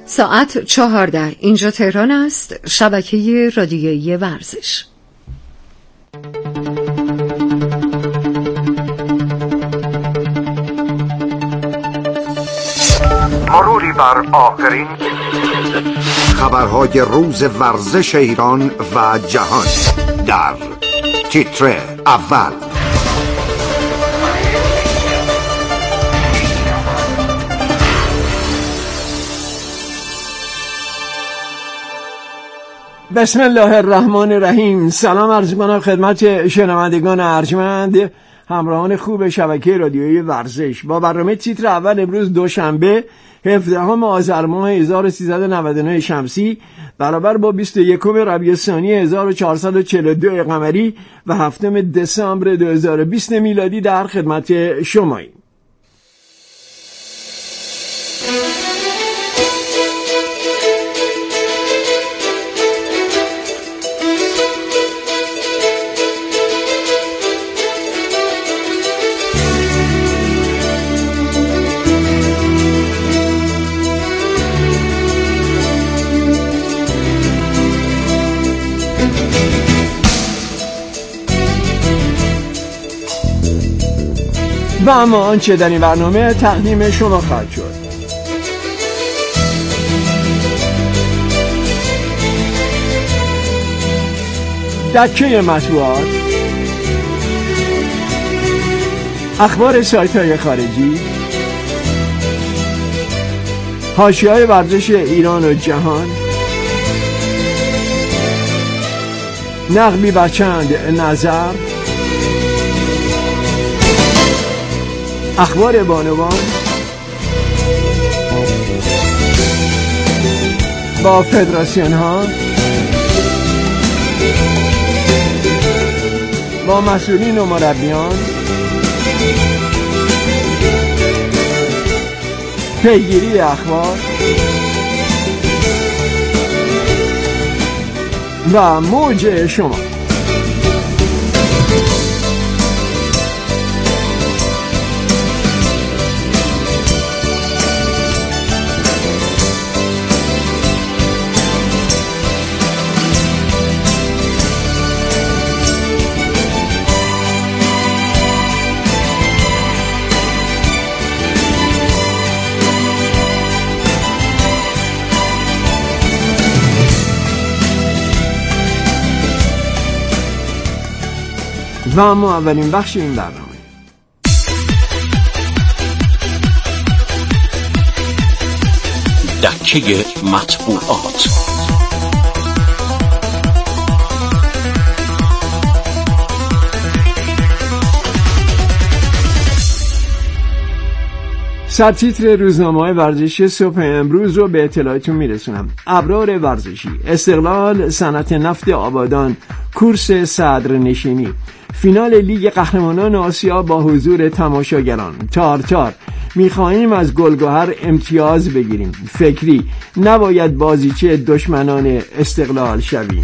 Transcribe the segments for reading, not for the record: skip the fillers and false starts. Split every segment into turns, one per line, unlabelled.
ساعت 14 اینجا تهران است. شبکه رادیویی ورزش.
مروری بر آخرین خبرهای روز ورزش ایران و جهان در تیتر اول.
بسم الله الرحمن الرحیم. سلام عرض می‌کنم خدمت شنوندگان ارجمند همراهان خوب شبکه رادیویی ورزش. با برنامه تیتر اول امروز دوشنبه 17 آذر ماه 1399 شمسی برابر با 21 ربیع الثانی 1442 قمری و 7 دسامبر 2020 میلادی در خدمت شماییم. و اما آنچه در این برنامه تقدیم شما خواهد شد: دکه مطبوعات، اخبار سایت‌های خارجی، حاشیه‌های ورزش ایران و جهان، نقبی بر چند نظر، اخبار بانوان، با فدراسیون ها، با مسئولین و مربیان، پیگیری اخبار و موج شما. و اما اولین بخش این برنامه،
دکه مطبوعات.
سرتیتر روزنامه‌های ورزشی صبح امروز رو به اطلاعتون میرسونم. ابرار ورزشی: استقلال صنعت نفت آبادان کورس صدرنشینی، فینال لیگ قهرمانان آسیا با حضور تماشاگران، تار میخواهیم از گلگهر امتیاز بگیریم، فکری نباید بازیچه دشمنان استقلال شویم.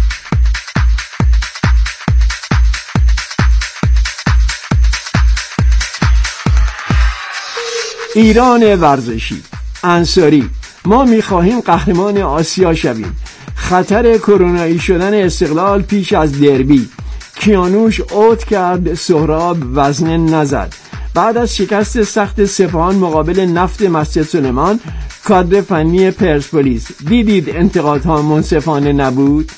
ایران ورزشی: انصاری ما میخواهیم قهرمان آسیا شویم، خطر کرونایی شدن استقلال پیش از دربی، کیانوش اوت کرد، سهراب وزنه نزد. بعد از شکست سخت سپاهان مقابل نفت مسجد سلیمان، کادر فنی پرسپولیس، دیدید انتقادها منصفانه نبود؟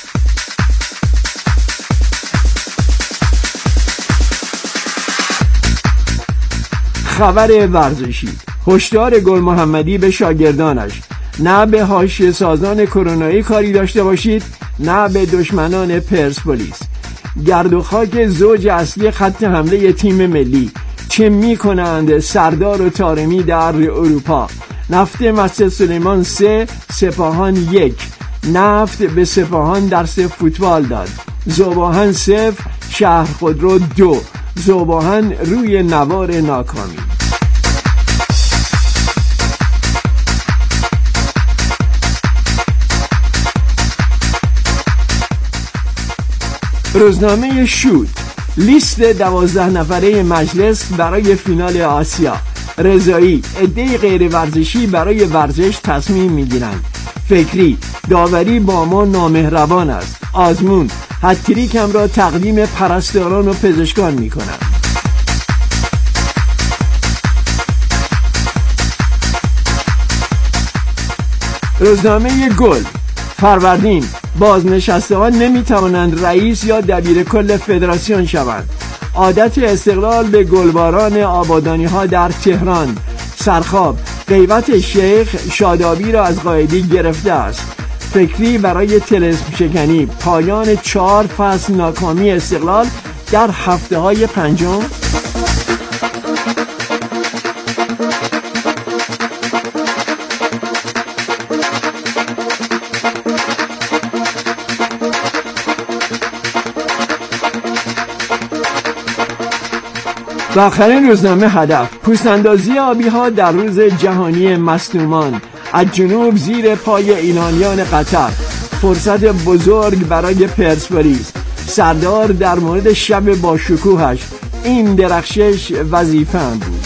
خبر ورزشی: هشدار گل محمدی به شاگردانش: نه به حاشیه سازان کرونایی کاری داشته باشید، نه به دشمنان پرسپولیس. گرد و خاک زوج اصلی خط حمله تیم ملی، چه می کنند سردار و طارمی در اروپا. نفت مسجد سلیمان 3، سپاهان 1. نفت به سپاهان درس فوتبال داد. ذوباهن 0، شهر خودرو 2. ذوباهن روی نوار ناکامی. روزنامه شوت: لیست 12 نفره مجلس برای فینال آسیا. رضایی عده‌ای غیر ورزشی برای ورزش تصمیم میگیرند. فکری داوری با ما نامهربان است. آزمون هتریکم را تقدیم پرستاران و پزشکان میکنند. روزنامه گل فروردین بازنشسته‌ها نمیتوانند رئیس یا دبیر کل فدراسیون شوند. عادت استقلال به گلباران آبادانی‌ها در تهران. سرخاب غیبت شیخ شادابی را از قائدی گرفته است. فکری برای طلسم شکنی پایان 4 فصل ناکامی استقلال در هفته‌های پنجم. و آخرین روزنامه هدف پوست‌اندازی آبی‌ها در روز جهانی مصدومان. از جنوب زیر پای ایرانیان قطر. فرصت بزرگ برای پرسپولیس. سردار در مورد شب با شکوهش: این درخشش وظیفه‌ام بود.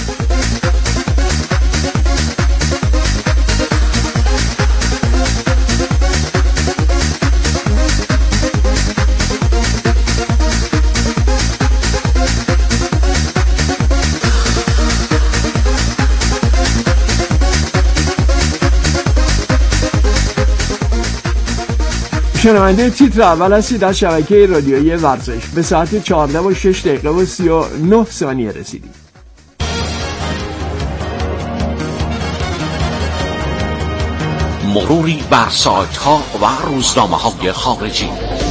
شنونده تیتر اول هستید از شبکه رادیویی ورزش. به ساعت 14:06:39 رسیدیم.
مروری بر سایت ها و روزنامه های خارجی.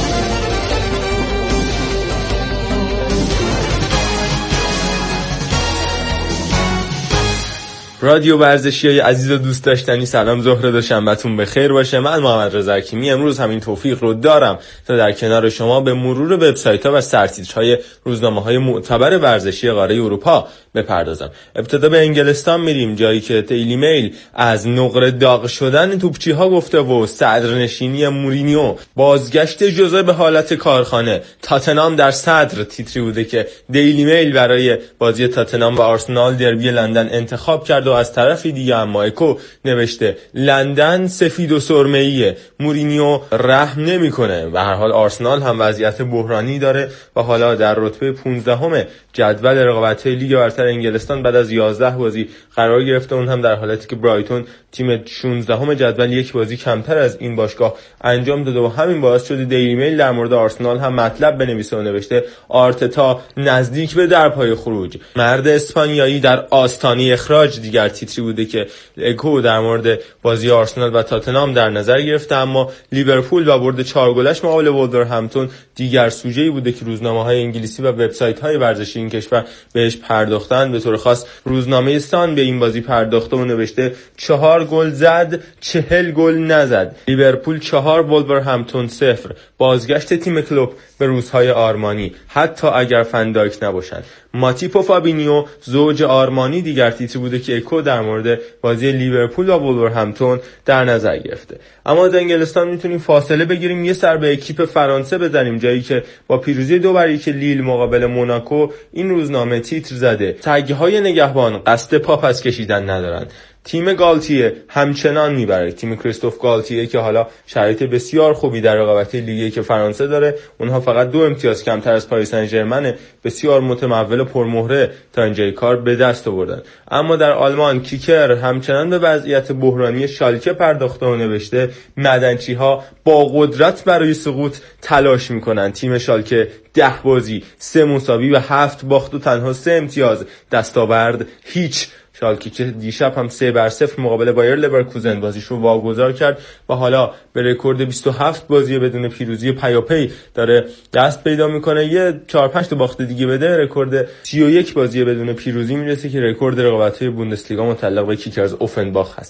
رادیو ورزشیای عزیز و دوست داشتنی، سلام، ظهر دوشنبهتون بخیر باشه. من محمد رضا حکیمی امروز همین توفیق رو دارم تا در کنار شما به مرور وبسایت‌ها و سرتیترهای روزنامه‌های معتبر ورزشی قاره اروپا بپردازم. ابتدا به انگلستان میریم، جایی که دیلی میل از نقره داغ شدن توپچی‌ها گفته و صدرنشینی مورینیو، بازگشت ژوزه به حالت کارخانه، تاتنهام در صدر تیتری بوده که دیلی میل برای بازی تاتنهام و آرسنال دربی لندن انتخاب کرد و از طرفی دیگه اما اکو نوشته لندن سفید و سرمه‌ایه، مورینیو رحم نمیکنه. و هر حال آرسنال هم وضعیت بحرانی داره و حالا در رتبه 15 جدول رقابت‌های لیگ برتر انگلستان بعد از 11 بازی قرار گرفته، اون هم در حالتی که برایتون تیم 16 جدول یک بازی کمتر از این باشگاه انجام داده و همین باعث شده دیلی میل در مورد آرسنال هم مطلب بنویسه و نوشته آرتتا نزدیک به درپای خروج، مرد اسپانیایی در آستانه اخراج. دیگر تیتری بوده که اکو در مورد بازی آرسنال و تاتنهام در نظر گرفته، اما لیورپول و برد 4 گلش مقابل وولورهمپتون دیگر سوژه‌ای بوده که روزنامه‌های انگلیسی و وبسایت‌های ورزشی این کشور بهش پرداختن. به طور خاص روزنامه سان به این بازی پرداخته و نوشته 4 گل زد 40 گل نزد، لیورپول 4، وولورهمپتون 0. بازگشت تیم کلوب به روزهای آرمانی حتی اگر فندایک نباشند. ماتیپ و فابینیو زوج آرمانی دیگر تیتری بوده که اکو در مورد بازی لیورپول و وولورهمپتون در نظر گرفته. اما از انگلستان میتونیم فاصله بگیریم، یه سر به اکیپ فرانسه بزنیم، جایی که با پیروزی 2-1 لیل مقابل موناکو این روزنامه تیتر زده تگ‌های نگهبان قصد پا پس کشیدن ندارن. تیم گالتیه همچنان میبره، تیم کریستوف گالتیه که حالا شرایط بسیار خوبی در رقابت لیگ که فرانسه داره، اونها فقط 2 امتیاز کمتر از پاریس سن ژرمن بسیار متمول و پرمهره تا اینجای کار به دست آوردن. اما در آلمان کیکر همچنان به وضعیت بحرانی شالکه پرداخته و نوشته معدنچی‌ها با قدرت برای سقوط تلاش میکنن. تیم شالکه 10 بازی 3 مساوی و 7 باخت و تنها 3 امتیاز دستاورد هیچ. شالکه که دیشب هم 3-0 مقابل بایر لورکوزن بازیشو واگذار کرد و حالا به رکورد 27 بازی بدون پیروزی پیاپی داره دست پیدا میکنه. یه 4-5 تا باخت دیگه بده رکورد 31 بازی بدون پیروزی میرسه که رکورد رقابت‌های بوندسلیگا متعلق به کیکرز اوفنباخ هست.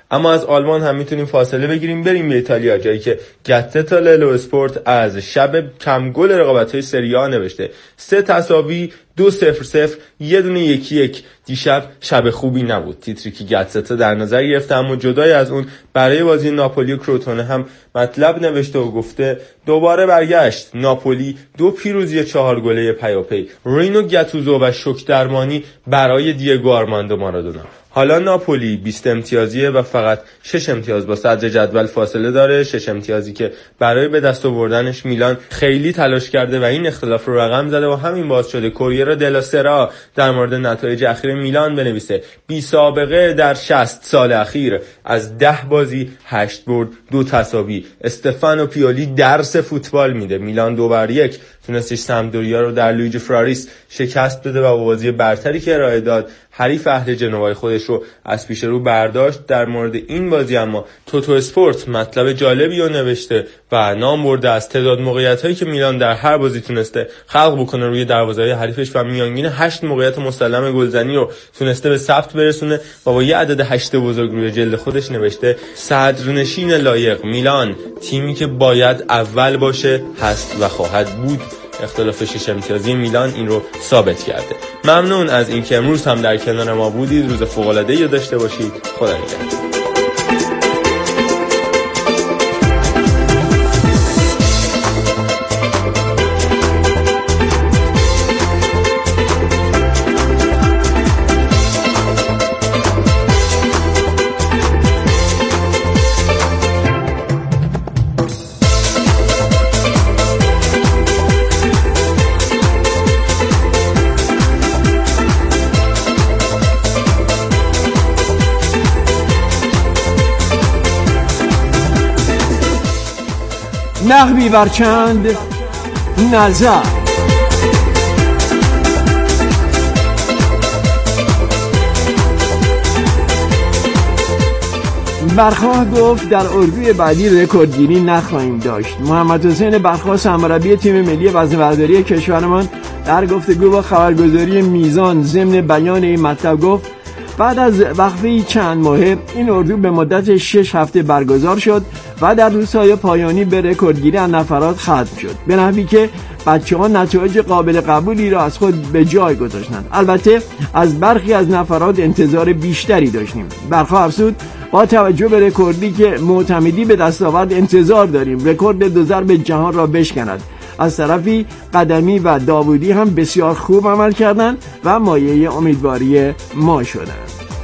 اما از آلمان هم میتونیم فاصله بگیریم بریم به ایتالیا، جایی که گاتتا للو اسپورت از شب کم گل رقابت‌های سری آ نوشته 3 تساوی 2-0-0 یه دونه 1-1. دیشب شب خوبی نبود. تیتری که گاتتا در نظر گرفته، اما جدای از اون برای بازی ناپولی و کروتونه هم مطلب نوشته و گفته دوباره برگشت ناپولی 2 پیروزی 4 گله پیاپی، رینو گاتوزو و شوک درمانی برای دیگو آرماندو مارادونا. حالا ناپولی 20 امتیازیه و فقط 6 امتیاز با صدر جدول فاصله داره. 6 امتیازی که برای به دست آوردنش میلان خیلی تلاش کرده و این اختلاف رو رقم زده و همین باعث شده کوریر دلا سرا در مورد نتایج اخیر میلان بنویسه بی سابقه در 60 سال اخیر، از 10 بازی 8 برد 2 تساوی. استفانو پیولی درس فوتبال میده. میلان 2-1 تونستش سمدوریا رو در لویجی فراریس شکست بده و با بازی برتری که ارائه داد حریف اهل جنوای خودش رو از پیش رو برداشت. در مورد این بازی اما توتو اسپورت مطلب جالبی رو نوشته و نام برده از تعداد موقعیت‌هایی که میلان در هر بازی تونسته خلق بکنه روی دروازه‌های حریفش و میانگین 8 موقعیت مسلم گلزنی رو تونسته به ثبت برسونه و با یه عدد 8 بزرگ روی جلد خودش نوشته صدرنشین لایق میلان، تیمی که باید اول باشه هست و خواهد بود. اختلاف 6 امتیازی میلان این رو ثابت کرده. ممنون از اینکه امروز هم در کنار ما بودید. روز فوق‌العاده‌ای رو داشته باشید. خدا نگهدار.
نحوی بر چند نظر. برخواه گفت در اردوی بعدی رکوردگیری نخواهیم داشت. محمد حسین برخواه سرمربی تیم ملی وزنه‌برداری کشورمان در گفتگو با خبرگزاری میزان ضمن بیان این مطلب گفت بعد از وقفه چند ماهه این اردو به مدت 6 هفته برگزار شد و در روزهای پایانی به رکوردگیری از نفرات ختم شد، به نحوی که بچه‌ها نتایج قابل قبولی را از خود به جای گذاشتند. البته از برخی از نفرات انتظار بیشتری داشتیم. برخواه افزود با توجه به رکوردی که معتمدی به دست آورد انتظار داریم رکورد 2 ضرب جهان را بشکند. از طرفی قدمی و داوودی هم بسیار خوب عمل کردند و مایه امیدواری ما شدند.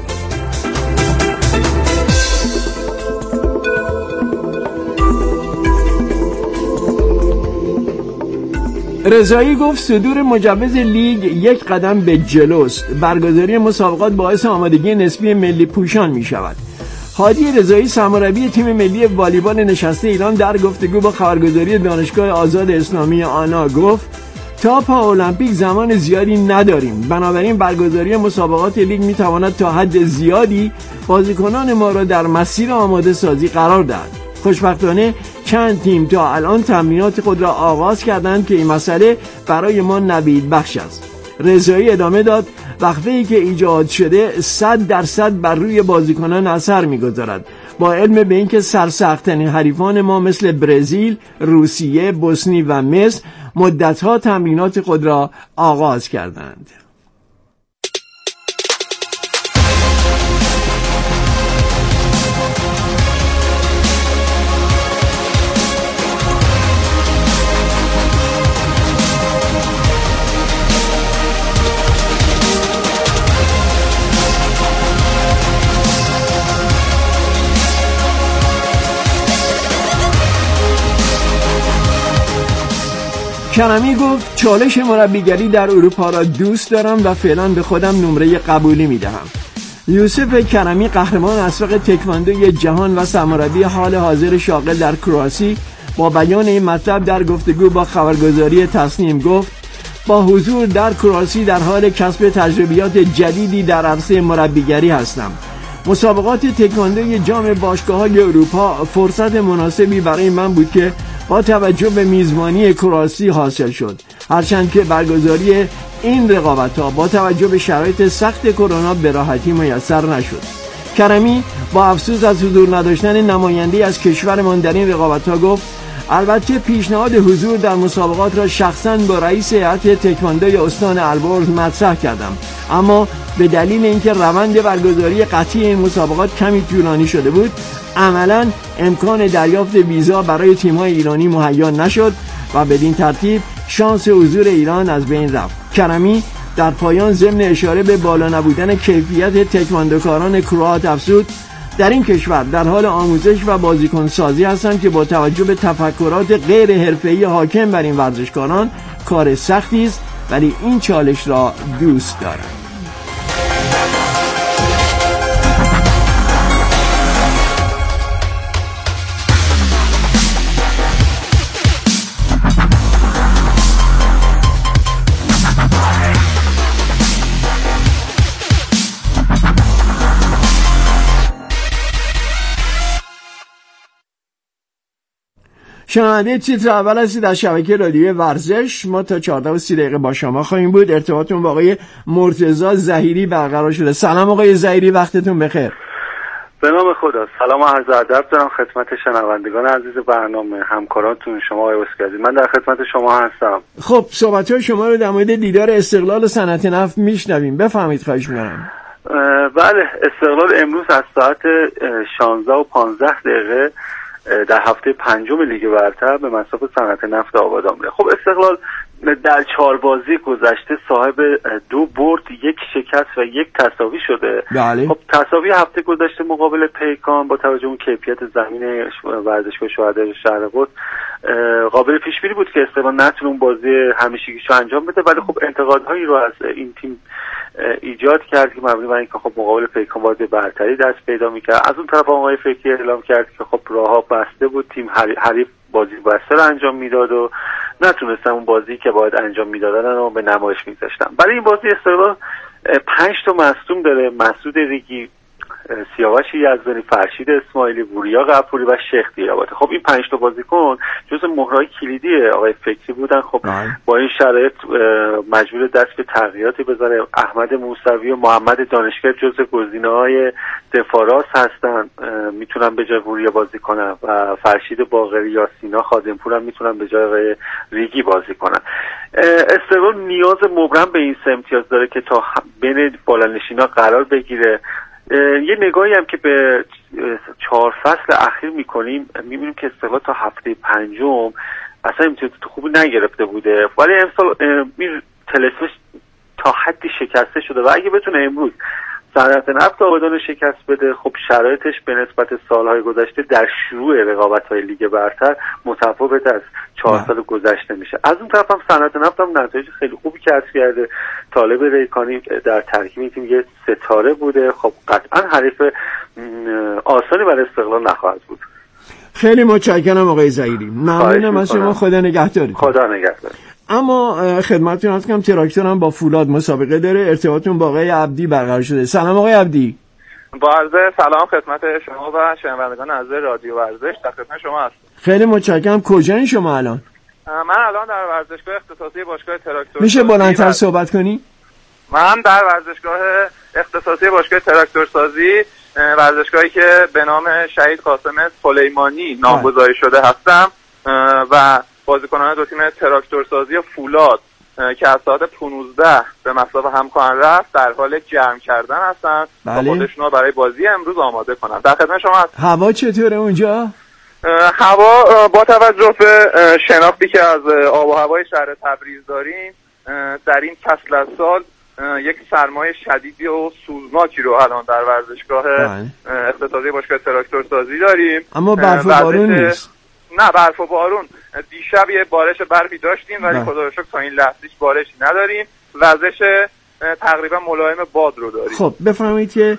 رضایی گفت صدور مجوز لیگ یک قدم به جلوست. برگزاری مسابقات باعث آمادگی نسبی ملی پوشان می شود. هادی رضایی سرمربی تیم ملی والیبال نشسته ایران در گفتگو با خبرگزاری دانشگاه آزاد اسلامی آنا گفت تا المپیک زمان زیادی نداریم، بنابراین برگزاری مسابقات لیگ می تواند تا حد زیادی بازیکنان ما را در مسیر آماده سازی قرار دهد. خوشبختانه چند تیم تا الان تمرینات خود را آغاز کردند که این مسئله برای ما نوید بخش است. رضایی ادامه داد وقفه‌ای که ایجاد شده 100% بر روی بازیکنان اثر می‌گذارد، با علم به اینکه سرسخت‌ترین حریفان ما مثل برزیل، روسیه، بوسنی و مصر مدت‌ها تمرینات خود را آغاز کردند. کرمی گفت چالش مربیگری در اروپا را دوست دارم و فعلا به خودم نمره قبولی میدهم. یوسف کرمی قهرمان اسبق تکواندوی جهان و سرمربی حال حاضر شاغل در کرواسی با بیان این مطلب در گفتگو با خبرگزاری تصنیم گفت با حضور در کرواسی در حال کسب تجربیات جدیدی در عرصه مربیگری هستم. مسابقات تکواندوی جام باشگاه‌های اروپا فرصت مناسبی برای من بود که با توجه به میزبانی کرواسی حاصل شد، هرچند که برگزاری این رقابت‌ها با توجه به شرایط سخت کرونا به راحتی میسر نشد. کرمی با افسوس از حضور نداشتن نماینده‌ای از کشورمان در این رقابت‌ها گفت البته پیشنهاد حضور در مسابقات را شخصاً با رئیس هیئت تکواندوی استان البرز مطرح کردم، اما به دلیل اینکه روند برگزاری قطعی این مسابقات کمی طولانی شده بود عملاً امکان دریافت ویزا برای تیم‌های ایرانی مهیا نشد و بدین ترتیب شانس حضور ایران از بین رفت. کرمی در پایان ضمن اشاره به بالا نبودن کیفیت تکواندوکاران کروات افزود در این کشور در حال آموزش و بازیکن سازی هستند که با توجه به تفکرات غیر حرفه‌ای حاکم بر این ورزشکاران کار سختی است، ولی این چالش را دوست دارند. شنونده تیتر اول هستید در شبکه رادیوی ورزش. ما تا 14:30 با شما خواهیم بود. ارتباطتون با آقای مرتضی ظهیری برقرار شده. سلام آقای ظهیری، وقتتون بخیر.
به نام خدا. سلام و عرض ادب دارم خدمت شنوندگان عزیز برنامه، همکارانتون شما آقای اسکندری. من در خدمت شما هستم.
خب صحبت‌های شما رو در مورد دیدار استقلال و صنعت نفت میشنویم. بفرمایید خواهش می‌کنم.
بله، استقلال امروز از ساعت 16:15 در هفته پنجم لیگ برتر به مصاف صنعت نفت آبادان میره. خب استقلال در 4 بازی گذشته صاحب 2 برد، 1 شکست و 1 تساوی شده.
بله.
خب تساوی هفته گذشته مقابل پیکان با توجه اون کیفیت زمین ورزشگاه شهدای شهرقدس قابل پیش بینی بود که استقلال نتونه اون بازی همیشگیشو انجام بده، ولی خب انتقادهایی رو از این تیم ایجاد کرد که مبنی بر اینکه خب مقابل پیکان وارد برتری دست پیدا می‌کرد. از اون طرف آقای فکری اعلام کرد که خب راه‌ها بسته بود، تیم حریف بازی بسته رو انجام میداد و نتونستن اون بازی که باید انجام میدادن رو به نمایش میذاشتن. برای این بازی استقلال 5 تا مصدوم داره: مسعود ریگی، سیاوش یزدانی، فرشید اسماعیلی، وریا غفوری و شیخ دیاباده. خب این 5 تا بازیکن جزو مهرهای کلیدی آقای فکری بودن. خب با این شرایط مجبور دست به تغییراتی بذاره. احمد موسوی و محمد دانشگر جزو گزینه‌های دفاع راست هستن، میتونن به جای وریا بازی کنن و فرشید باقری یا سینا خادمپور هم میتونن به جای آقای ریگی بازی کنن. استقلال نیاز مبرم به این سه امتیاز داره که تا بین بالانشینا قرار بگیره. یه نگاهی هم که به 4 فصل اخیر میکنیم میبینیم که استقلال تا هفته پنجم اصلا امتیاز خوبی نگرفته بوده، ولی امسال تلسمش تا حدی شکسته شده و اگه بتونه امروز صنعت نفت آبادان شکست بده، خب شرایطش به نسبت سالهای گذشته در شروع رقابت‌های لیگ برتر متفاوت از 4 سال گذشته میشه. از اون طرف هم صنعت نفت هم نتایج خیلی خوبی کسب کرده. طالب ریکانی در ترکیب تیم یه ستاره بوده. خب قطعا حریف آسانی برای استقلال نخواهد بود.
خیلی متشکرم آقای ظهیری. ممنونم از شما. خدا نگهدارتون.
خدا نگهدار.
اما خدمتتون عرض کنم تراکتور هم با فولاد مسابقه داره. ارتباطتون با آقای عبدی برقرار شده. سلام آقای عبدی.
با عرض سلام خدمت شما و شنوندگان عزیز رادیو ورزش. در خدمت شما هستم.
خیلی متشکرم. کجایین شما الان؟
من الان در ورزشگاه اختصاصی باشگاه تراکتور.
میشه بلندتر صحبت کنی؟
من در ورزشگاه اختصاصی باشگاه تراکتورسازی، ورزشگاهی که به نام شهید قاسم سلیمانی نامگذاری شده هستم و بازیکنان دو تیم تراکتورسازی و فولاد که از ساعت 15 به مصاف هم خواهند رفت در حال جمع کردن هستن تا خودشون برای بازی امروز آماده کنن. در خدمت شما هستم.
هوا چطوره اونجا؟
هوا با توجه به شناختی که از آب و هوای شهر تبریز داریم در این فصل از سال یک سرمایه شدیدی و سوزناکی رو الان در ورزشگاه اختصاصی باشگاه تراکتورسازی داریم.
اما برف و بارون نیست.
نه، برف و بارون دیشب یه بارش برفی داشتیم ولی خدا رو شکر تا این لحظه بارشی نداریم. وزش تقریبا ملایم باد رو داریم.
خب بفرمایید که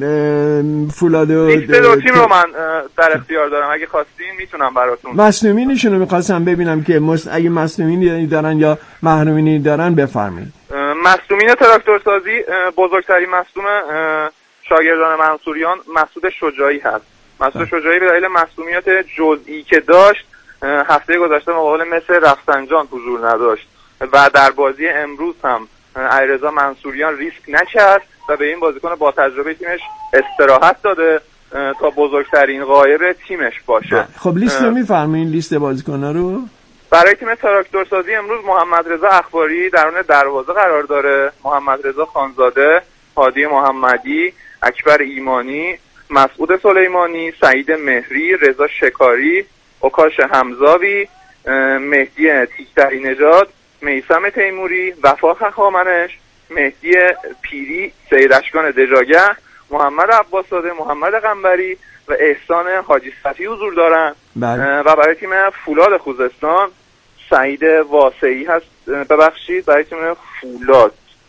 فولاد و
دو تیم رو من در اختیار دارم، اگه خواستین میتونم براتون.
مصدومینشون رو میخواستم ببینم که اگه مصدومینی دارن یا محرومینی دارن بفرمایید.
مصدومین تراکتورسازی بزرگترین مصدوم شاگردان منصوریان مسعود شجاعی هست. مسعود شجاعی به دلیل مصدومیت جزئی که داشت هفته گذشته مقابل مصر رفسنجان حضور نداشت و در بازی امروز هم علیرضا منصوریان ریسک نکرد و به این بازیکن با تجربه تیمش استراحت داده تا بزرگترین غایب تیمش باشه.
خب لیست رو میفرمایین، لیست بازیکن‌ها رو؟
برای تیم تراکتورسازی امروز محمد رضا اخباری درون دروازه قرار داره، محمد رضا خانزاده، هادی محمدی، اکبر ایمانی، مسعود سلیمانی، سعید مهری، رضا شکاری، اوکاش حمزاوی، مهدی تیکتری نژاد، میثم تیموری، وفا خخامنش، مهدی پیری، سید اشکان دژاگه، محمد عباسزاده، محمد قنبری و احسان حاجی صفی حضور دارن. و برای تیم فولاد خوزستان سعید واسعی هست. ببخشید برای تیم فولاد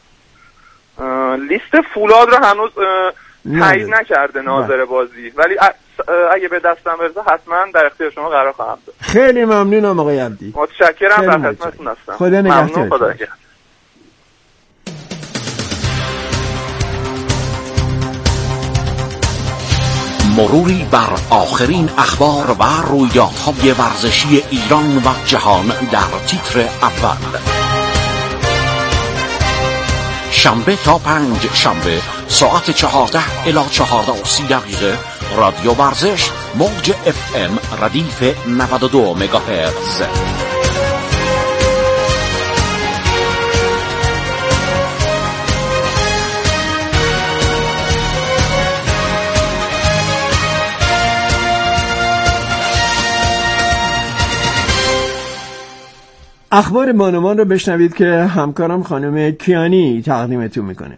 لیست فولاد رو هنوز تایید نکرده ناظر بازی، ولی اگه به دستم برسه حتما در اختیار شما قرار خواهم داد.
خیلی ممنونم آقای عبدی.
متشکرم، در خدمتتون هستم.
خدا نگهدار.
خدا نگهدار.
مروری بر آخرین اخبار و رویدادهای ورزشی ایران و جهان در تیتر اول. شنبه تا 5 شنبه ساعت 14 الی 14:30 رادیو ورزش موج FM ردیف 92 مگاهرتز.
اخبار بانوان رو بشنوید که همکارم خانم کیانی تقدیمتون میکنه.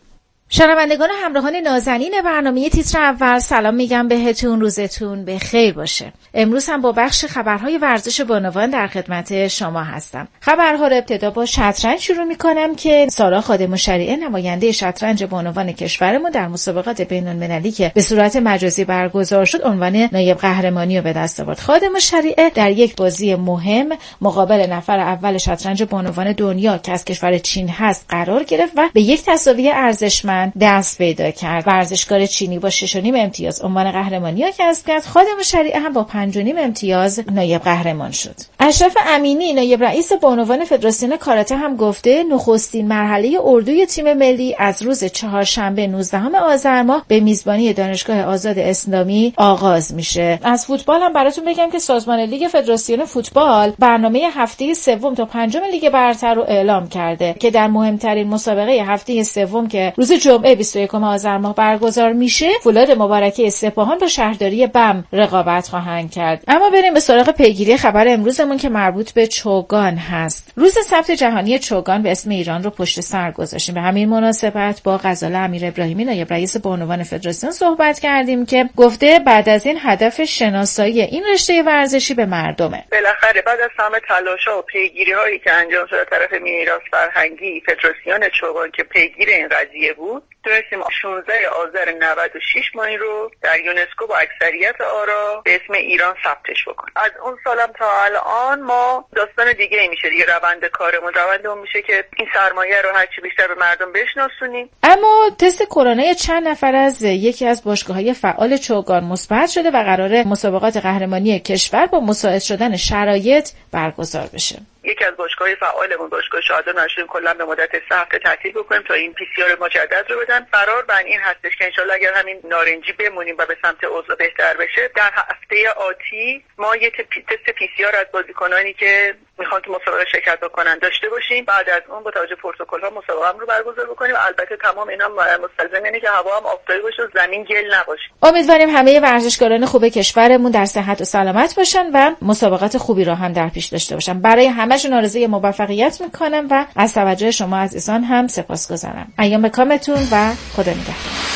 شنوندگان همراهان نازنین برنامه تیتر اول، سلام میگم بهتون، روزتون به خیر باشه. امروز هم با بخش خبرهای ورزش بانوان در خدمت شما هستم. خبرها رو ابتدا با شطرنج شروع میکنم که سارا خادم الشریعه نماینده شطرنج بانوان کشورمون در مسابقات بین‌المللی که به صورت مجازی برگزار شد عنوان نایب قهرمانی رو به دست آورد. خادم الشریعه در یک بازی مهم مقابل نفر اول شطرنج بانوان دنیا که از کشور چین هست قرار گرفت و به یک تساوی ارزشمند دست پیدا کرد. ورزشکار چینی با 6.5 امتیاز عنوان قهرمانی را کسب کرد. خادم الشریعه هم با 5.5 امتیاز نایب قهرمان شد. اشرف امینی نایب رئیس بانوان فدراسیون کاراته هم گفته نخستین مرحله اردوی تیم ملی از روز چهارشنبه 19 آذر ماه به میزبانی دانشگاه آزاد اسلامی آغاز میشه. از فوتبال هم براتون بگم که سازمان لیگ فدراسیون فوتبال برنامه هفته سوم تا پنجم لیگ برتر رو اعلام کرده که در مهمترین مسابقه هفته سوم که روز جمعه 21 آذر ماه برگزار میشه، فولاد مبارکه سپاهان با شهرداری بم رقابت خواهند کرد. اما بریم به سراغ پیگیری خبر امروزمون که مربوط به چوگان هست. روز ثبت جهانی چوگان به اسم ایران رو پشت سر گذاشتیم. به همین مناسبت با غزاله امیر ابراهیمی نایب رئیس بانوان فدراسیون صحبت کردیم که گفته بعد از این هدف شناسایی این رشته ورزشی به مردمه.
بالاخره بعد از همه تلاش‌ها و پیگیری‌هایی که انجام شد طرف میراث فرهنگی فدراسیون چوگان که پیگیر این قضیه بود، تونستیم 16 آذر 96 ماه رو در یونسکو با اکثریت آرا به اسم ایران ثبتش بکنیم. از اون سالم تا الان ما داستان دیگه میشه دیگه، روند کارمون میشه که این سرمایه رو هرچی بیشتر به مردم بشناسونیم.
اما تست کرونا چند نفر از یکی از باشگاه‌های فعال چوگان مثبت شده و قراره مسابقات قهرمانی کشور با مساعد شدن شرایط برگزار بشه.
یکی از باشگاه‌های فعالمون باشگاه شهدا نشون کلا به مدت 3 هفته تعطیل بکنیم تا این PCR مجدد رو بدن. قرار بر این هستش که ان شاءالله اگر همین نارنجی بمونیم و به سمت اوضاع بهتر بشه، در هفته آتی ما یه تست PCR از بازیکنانی که میخوان که مسابقه شرکت بکنن داشته باشیم. بعد از اون با توجه پروتکل‌ها مسابقه رو برگزار بکنیم. البته تمام اینا مستلزم اینه که هوا هم آفتابی باشه و زمین گل نباشه.
امیدواریم همه ورزشکاران خوب کشورمون در صحت و سلامت باشن و مسابقات خوبی رو هم در پیش داشته باشن. برای همه‌شون آرزوی موفقیت میکنم و از توجه شما عزیزان هم سپاسگزارم. ایام کامتون و خدا نگهدار.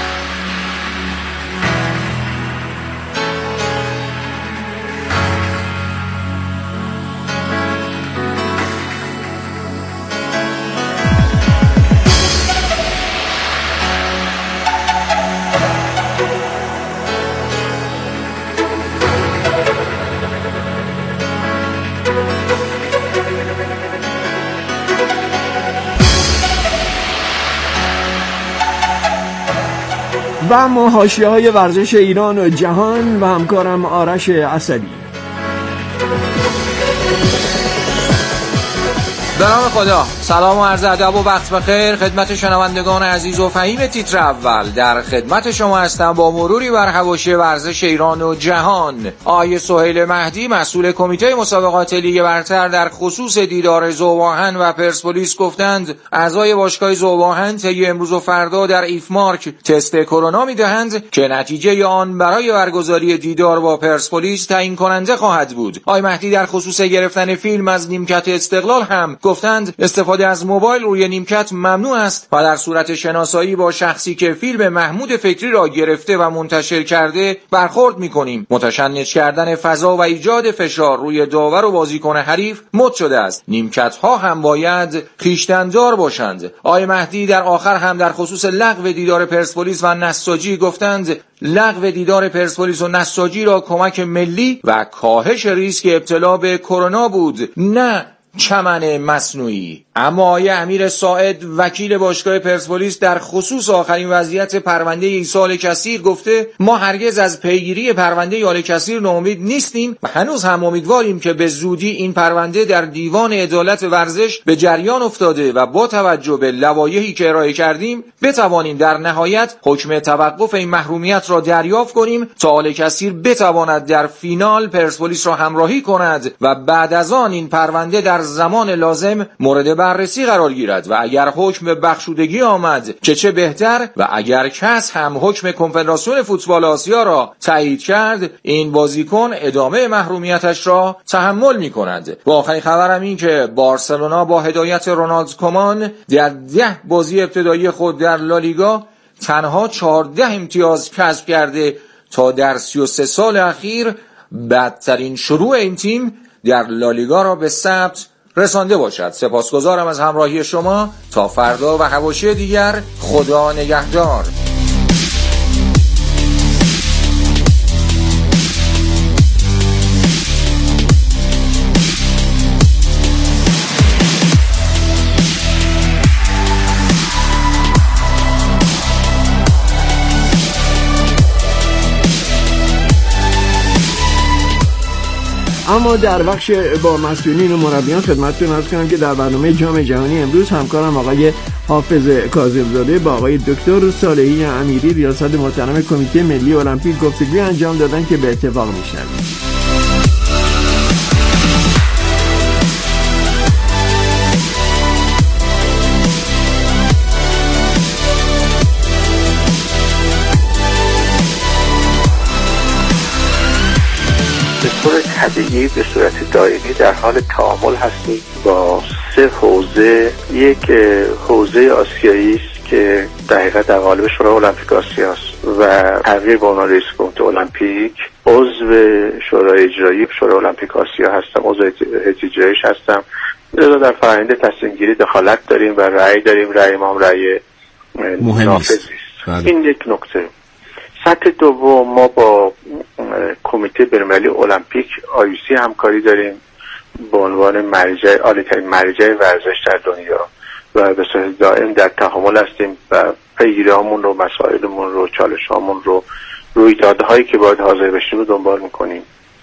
و اما حاشیه‌های ورزش ایران و جهان و همکارم آرش اسدی.
به نام خدا. سلام و عرض ادب و وقت بخیر خدمت شنوندگان عزیز و فهیم تیتر اول. در خدمت شما هستم با مروری بر حواشی ورزش ایران و جهان. آقای سهیل مهدی مسئول کمیته مسابقات لیگ برتر در خصوص دیدار ذوب‌آهن و پرسپولیس گفتند اعضای باشگاه ذوب‌آهن طی امروز و فردا در ایفمارک تست کرونا می‌دهند که نتیجه آن برای برگزاری دیدار با پرسپولیس تعیین کننده خواهد بود. آقای مهدی در خصوص گرفتن فیلم از نیمکت استقلال هم گفتند استفاده از موبایل روی نیمکت ممنوع است و در صورت شناسایی با شخصی که فیلم محمود فکری را گرفته و منتشر کرده برخورد می‌کنیم. متشنج کردن فضا و ایجاد فشار روی داور و بازیکن حریف مد شده است. نیمکت‌ها هم باید خویشتن‌دار باشند. آقای مهدی در آخر هم در خصوص لغو دیدار پرسپولیس و نساجی گفتند لغو دیدار پرسپولیس و نساجی را کمک ملی و کاهش ریسک ابتلا به کرونا بود، نه چمن مصنوعی. اما آقای امیر ساعد وکیل باشگاه پرسپولیس در خصوص آخرین وضعیت پرونده عیسی آل‌کثیر گفته ما هرگز از پیگیری پرونده آل‌کثیر ناامید نیستیم و هنوز هم امیدواریم که به زودی این پرونده در دیوان عدالت ورزش به جریان افتاده و با توجه به لوایحی که ارائه کردیم بتوانیم در نهایت حکم توقف این محرومیت را دریافت کنیم تا آل‌کثیر بتواند در فینال پرسپولیس را همراهی کند و بعد از آن این پرونده در زمان لازم مورد بررسی قرار گیرد و اگر حکم به بخشودگی آمد که چه بهتر و اگر کس هم حکم کنفدراسیون فوتبال آسیا را تایید کرد این بازیکن ادامه محرومیتش را تحمل می کند. و آخرین خبرم این که بارسلونا با هدایت رونالد کومان در 10 بازی ابتدایی خود در لالیگا تنها 14 امتیاز کسب کرده تا در 33 سال اخیر بدترین شروع این تیم در لالیگا را به ثبت رسانده باشد. سپاسگزارم از همراهی شما. تا فردا و حواشی دیگر، خدا نگهدار.
اما در بخش با مسئولین و مربیان خدمتتون عرض کنم که در برنامه جام جهانی امروز همکارم آقای حافظ کاظم‌زاده با آقای دکتر صالحی امیری ریاست محترم کمیته ملی المپیک گفتگوی انجام دادن که به اتفاق میشنویم.
به طور طبیعی به صورت دائمی در حال تعامل هستیم با 3 حوزه. یک حوزه آسیایی است که دقیقا در قالب شورای المپیک آسیا است و تغییر به عنوان رئیس کمیته المپیک عضو شورای اجرایی شورای المپیک آسیا هستم، عضو اجراییش هستم. در فرآیند تصمیم گیری دخالت داریم و رأی داریم. رأی ما هم رأی نافذی است. این یک نکته. سطح دوم ما با کمیته بین‌المللی المپیک آیوسی همکاری داریم به عنوان مرجع عالی‌ترین مرجع ورزش در دنیا و به صورت دائم در تعامل هستیم و پیگیری‌هامون رو، مسائلمون رو، چالش‌هامون رو، رویدادهایی که باید حاضر بشیم رو دنبال می‌کنیم.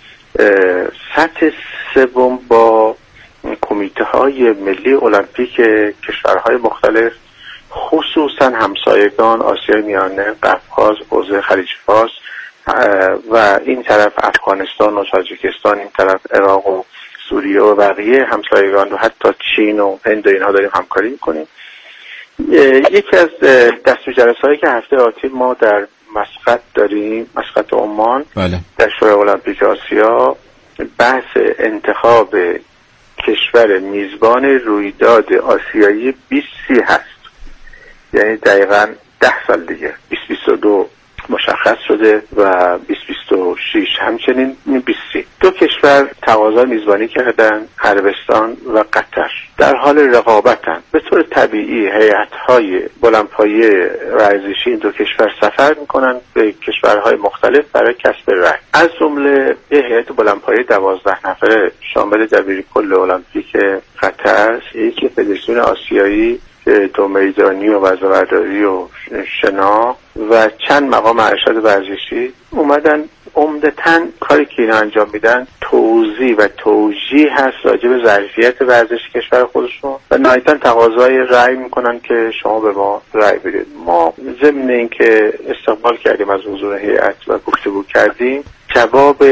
سطح سوم با کمیته‌های ملی المپیک کشورهای مختلف خصوصا همسایگان آسیای میانه، قفقاز، حوزه خلیج فارس و این طرف افغانستان و تاجیکستان، این طرف عراق و سوریه و بقیه همسایگان و حتی چین و هند و اینها داریم همکاری میکنیم. یکی از دستور جلسه‌هایی که هفته آتی ما در مسقط داریم، مسقط عمان، در شورای المپیک آسیا، بحث انتخاب کشور میزبان رویداد آسیایی 2030 هست. یعنی دقیقاً 10 سال دیگه 2022 مشخص شده و 2026 همچنین 2030. 2 کشور تقاضا میزبانی کردن، عربستان و قطر. در حال رقابتن. به طور طبیعی هیئت‌های بلندپایه ورزشی این 2 کشور سفر میکنن به کشورهای مختلف برای کسب رأی. از جمله هیئت بلندپایه 12 نفره شامل دبیرکل المپیک قطر، یکی فدراسیون آسیایی، 2 میدانی و وزنه‌برداری و شنا و چند مقام ارشد ورزشی اومدن عمدتاً کاری که اینا انجام میدن توضیح و توجیه هست راجع به ظرفیت ورزش کشور خودشون و نهایتاً تقاضای رأی میکنن که شما به ما رأی بدید. ما ضمن اینکه استقبال کردیم از حضور هیئت و گفتگو کردیم، جواب